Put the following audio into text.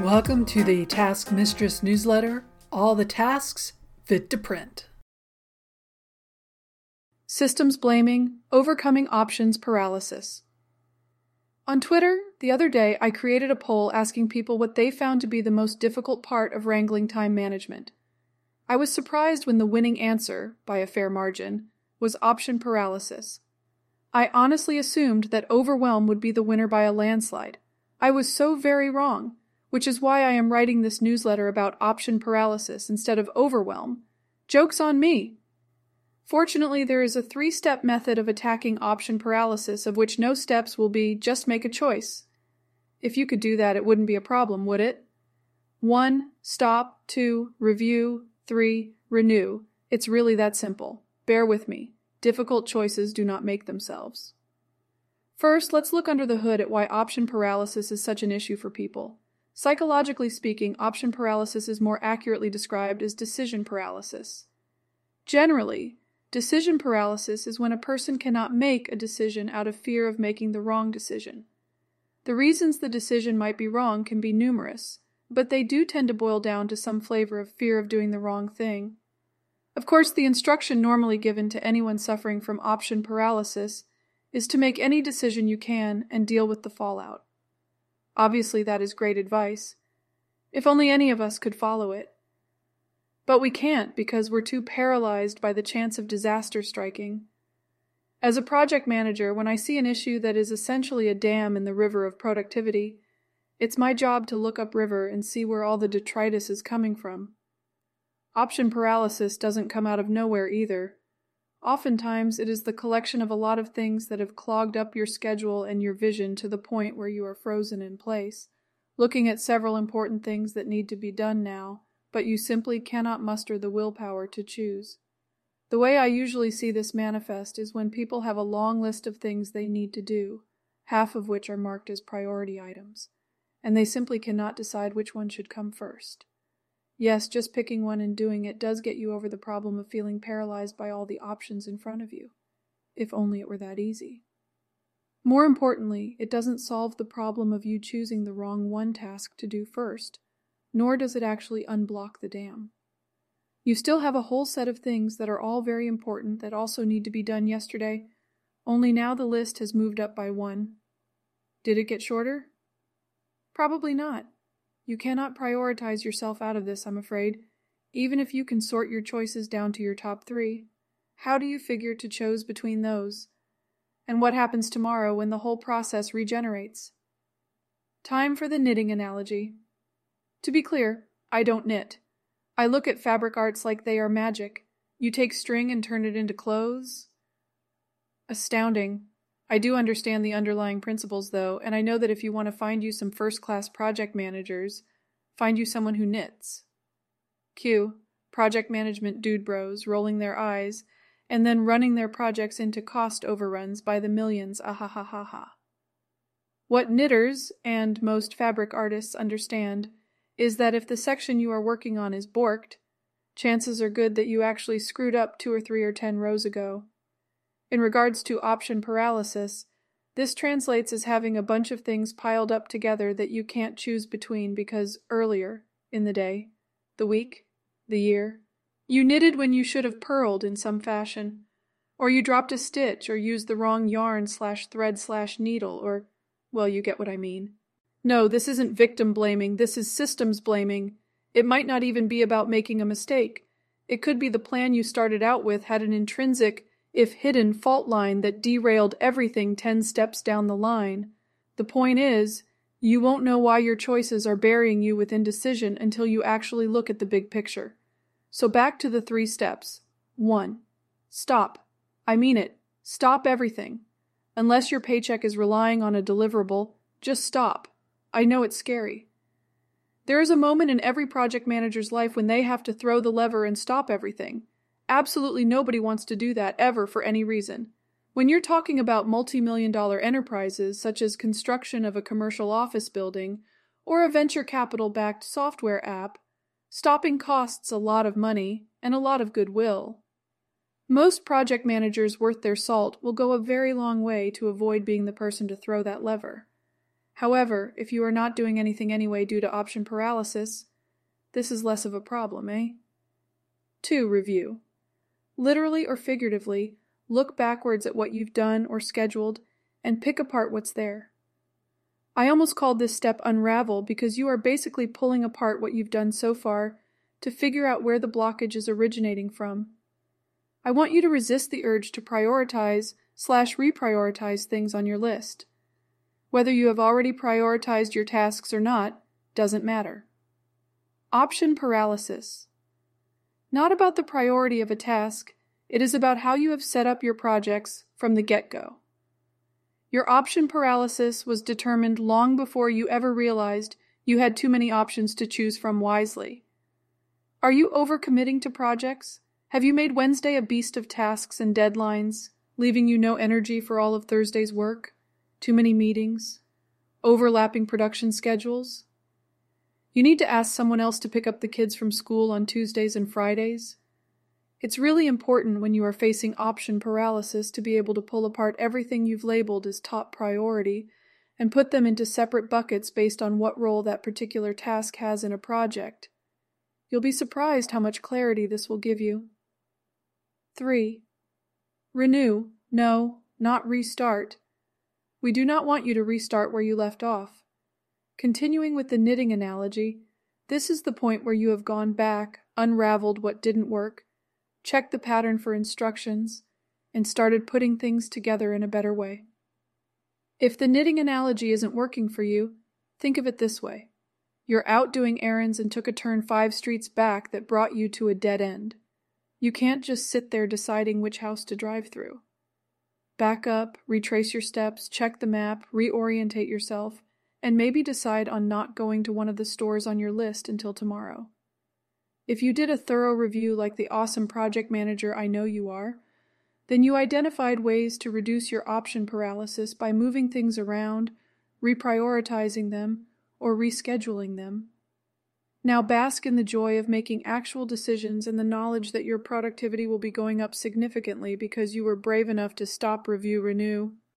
Welcome to the Task Mistress newsletter, all the tasks fit to print. Systems blaming, overcoming options paralysis. On Twitter, the other day, I created a poll asking people what they found to be the most difficult part of wrangling time management. I was surprised when the winning answer, by a fair margin, was option paralysis. I honestly assumed that overwhelm would be the winner by a landslide. I was so very wrong, which is why I am writing this newsletter about option paralysis instead of overwhelm. Joke's on me! Fortunately, there is a 3-step method of attacking option paralysis of which no steps will be just make a choice. If you could do that, it wouldn't be a problem, would it? 1. Stop. 2. Review. 3. Renew. It's really that simple. Bear with me. Difficult choices do not make themselves. First, let's look under the hood at why option paralysis is such an issue for people. Psychologically speaking, option paralysis is more accurately described as decision paralysis. Generally, decision paralysis is when a person cannot make a decision out of fear of making the wrong decision. The reasons the decision might be wrong can be numerous, but they do tend to boil down to some flavor of fear of doing the wrong thing. Of course, the instruction normally given to anyone suffering from option paralysis is to make any decision you can and deal with the fallout. Obviously, that is great advice. If only any of us could follow it. But we can't because we're too paralyzed by the chance of disaster striking. As a project manager, when I see an issue that is essentially a dam in the river of productivity, it's my job to look upriver and see where all the detritus is coming from. Option paralysis doesn't come out of nowhere either. Oftentimes, it is the collection of a lot of things that have clogged up your schedule and your vision to the point where you are frozen in place, looking at several important things that need to be done now, but you simply cannot muster the willpower to choose. The way I usually see this manifest is when people have a long list of things they need to do, half of which are marked as priority items, and they simply cannot decide which one should come first. Yes, just picking one and doing it does get you over the problem of feeling paralyzed by all the options in front of you. If only it were that easy. More importantly, it doesn't solve the problem of you choosing the wrong one task to do first, nor does it actually unblock the dam. You still have a whole set of things that are all very important that also need to be done yesterday, only now the list has moved up by 1. Did it get shorter? Probably not. You cannot prioritize yourself out of this, I'm afraid. Even if you can sort your choices down to your top 3, how do you figure to choose between those? And what happens tomorrow when the whole process regenerates? Time for the knitting analogy. To be clear, I don't knit. I look at fabric arts like they are magic. You take string and turn it into clothes. Astounding. I do understand the underlying principles, though, and I know that if you want to find you some first-class project managers, find you someone who knits. Cue project management dude bros rolling their eyes and then running their projects into cost overruns by the millions, ahahaha. What knitters, and most fabric artists understand, is that if the section you are working on is borked, chances are good that you actually screwed up 2 or 3 or 10 rows ago. In regards to option paralysis, this translates as having a bunch of things piled up together that you can't choose between because earlier in the day, the week, the year, you knitted when you should have purled in some fashion, or you dropped a stitch or used the wrong yarn/thread/needle or, well, you get what I mean. No, this isn't victim blaming, this is systems blaming. It might not even be about making a mistake. It could be the plan you started out with had an intrinsic, if hidden, fault line that derailed everything 10 steps down the line. The point is, you won't know why your choices are burying you with indecision until you actually look at the big picture. So back to the 3 steps. 1. Stop. I mean it. Stop everything. Unless your paycheck is relying on a deliverable, just stop. I know it's scary. There is a moment in every project manager's life when they have to throw the lever and stop everything. Absolutely nobody wants to do that ever for any reason. When you're talking about multi-million-dollar enterprises such as construction of a commercial office building or a venture capital-backed software app, stopping costs a lot of money and a lot of goodwill. Most project managers worth their salt will go a very long way to avoid being the person to throw that lever. However, if you are not doing anything anyway due to option paralysis, this is less of a problem, eh? 2. Review. Literally or figuratively, look backwards at what you've done or scheduled and pick apart what's there. I almost called this step unravel because you are basically pulling apart what you've done so far to figure out where the blockage is originating from. I want you to resist the urge to prioritize/reprioritize things on your list. Whether you have already prioritized your tasks or not doesn't matter. Option paralysis. Not about the priority of a task, it is about how you have set up your projects from the get-go. Your option paralysis was determined long before you ever realized you had too many options to choose from wisely. Are you overcommitting to projects? Have you made Wednesday a beast of tasks and deadlines, leaving you no energy for all of Thursday's work? Too many meetings? Overlapping production schedules? You need to ask someone else to pick up the kids from school on Tuesdays and Fridays? It's really important when you are facing option paralysis to be able to pull apart everything you've labeled as top priority and put them into separate buckets based on what role that particular task has in a project. You'll be surprised how much clarity this will give you. 3. Renew. No, not restart. We do not want you to restart where you left off. Continuing with the knitting analogy, this is the point where you have gone back, unraveled what didn't work, checked the pattern for instructions, and started putting things together in a better way. If the knitting analogy isn't working for you, think of it this way. You're out doing errands and took a turn 5 streets back that brought you to a dead end. You can't just sit there deciding which house to drive through. Back up, retrace your steps, check the map, reorientate yourself, and maybe decide on not going to one of the stores on your list until tomorrow. If you did a thorough review like the awesome project manager I know you are, then you identified ways to reduce your option paralysis by moving things around, reprioritizing them, or rescheduling them. Now bask in the joy of making actual decisions and the knowledge that your productivity will be going up significantly because you were brave enough to stop, review, renew,